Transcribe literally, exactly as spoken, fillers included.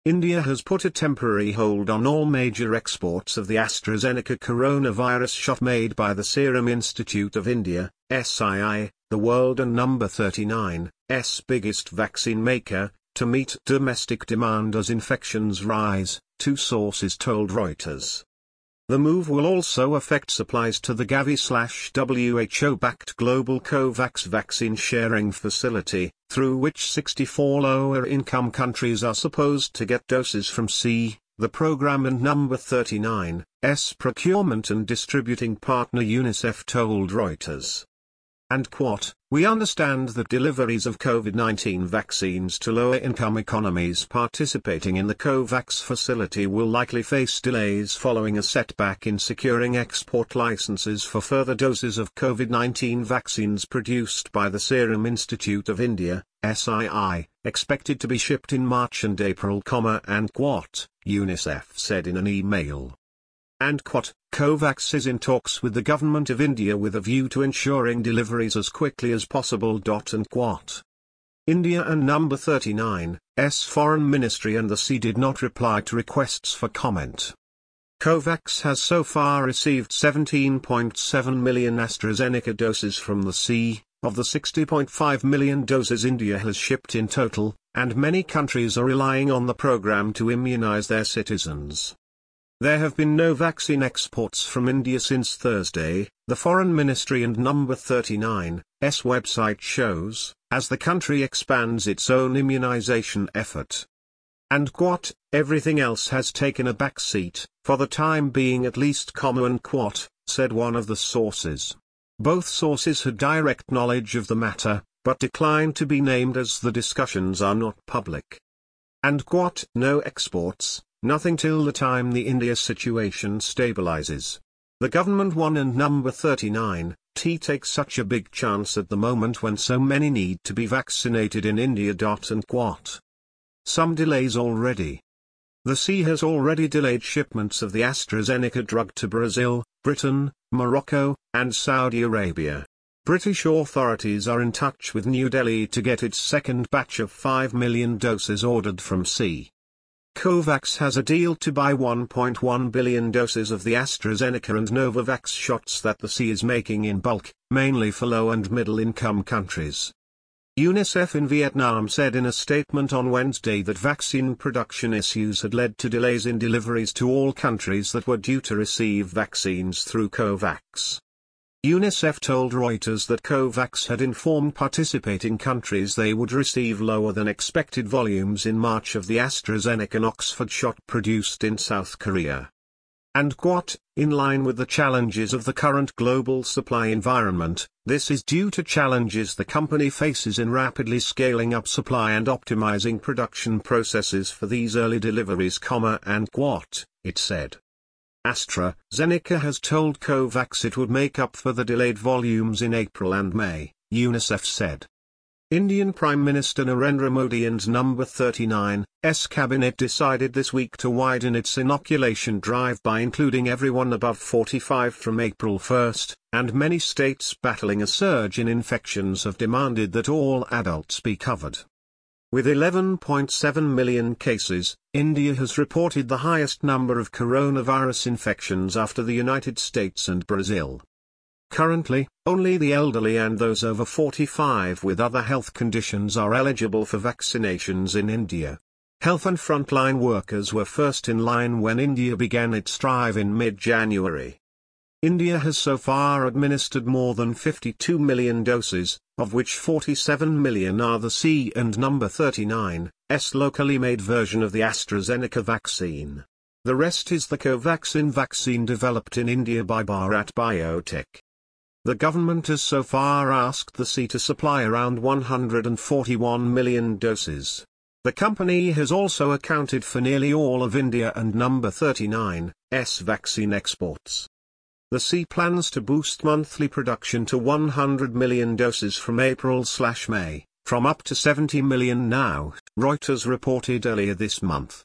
India has put a temporary hold on all major exports of the AstraZeneca coronavirus shot made by the Serum Institute of India, S I I, the world and number thirty-nine's biggest vaccine maker, to meet domestic demand as infections rise, two sources told Reuters. The move will also affect supplies to the Gavi-W H O-backed global COVAX vaccine sharing facility, through which sixty-four lower-income countries are supposed to get doses from C, the program and number thirty-nine's procurement and distributing partner UNICEF told Reuters. And quote, "We understand that deliveries of COVID nineteen vaccines to lower-income economies participating in the COVAX facility will likely face delays following a setback in securing export licenses for further doses of COVID nineteen vaccines produced by the Serum Institute of India, S I I, expected to be shipped in March and April, and quote, UNICEF said in an email. And quote, COVAX is in talks with the government of India with a view to ensuring deliveries as quickly as possible. And quote. India and number thirty-nine's Foreign Ministry and the C did not reply to requests for comment. COVAX has so far received seventeen point seven million AstraZeneca doses from the C, of the sixty point five million doses India has shipped in total, and many countries are relying on the program to immunize their citizens. There have been no vaccine exports from India since Thursday, the Foreign Ministry and number thirty-nine's website shows, as the country expands its own immunization effort. And quote, everything else has taken a back seat, for the time being at least, and quote, said one of the sources. Both sources had direct knowledge of the matter, but declined to be named as the discussions are not public. And quote, no exports. Nothing till the time the India situation stabilizes. The government one and number thirty-nine's take such a big chance at the moment when so many need to be vaccinated in India. And quote. Some delays already. The C has already delayed shipments of the AstraZeneca drug to Brazil, Britain, Morocco, and Saudi Arabia. British authorities are in touch with New Delhi to get its second batch of five million doses ordered from C. COVAX has a deal to buy one point one billion doses of the AstraZeneca and Novavax shots that the C is making in bulk, mainly for low and middle-income countries. UNICEF in Vietnam said in a statement on Wednesday that vaccine production issues had led to delays in deliveries to all countries that were due to receive vaccines through COVAX. UNICEF told Reuters that COVAX had informed participating countries they would receive lower than expected volumes in March of the AstraZeneca and Oxford shot produced in South Korea. And quote, in line with the challenges of the current global supply environment, this is due to challenges the company faces in rapidly scaling up supply and optimizing production processes for these early deliveries, and quote, it said. AstraZeneca has told COVAX it would make up for the delayed volumes in April and May, UNICEF said. Indian Prime Minister Narendra Modi and number thirty-nine's cabinet decided this week to widen its inoculation drive by including everyone above forty-five from April first, and many states battling a surge in infections have demanded that all adults be covered. With eleven point seven million cases, India has reported the highest number of coronavirus infections after the United States and Brazil. Currently, only the elderly and those over forty-five with other health conditions are eligible for vaccinations in India. Health and frontline workers were first in line when India began its drive in mid-January. India has so far administered more than fifty-two million doses, of which forty-seven million are the C and number thirty-nine's locally made version of the AstraZeneca vaccine. The rest is the Covaxin vaccine developed in India by Bharat Biotech. The government has so far asked the C to supply around one hundred forty-one million doses. The company has also accounted for nearly all of India and number thirty-nine's vaccine exports. The C plans to boost monthly production to one hundred million doses from April/May, from up to seventy million now, Reuters reported earlier this month.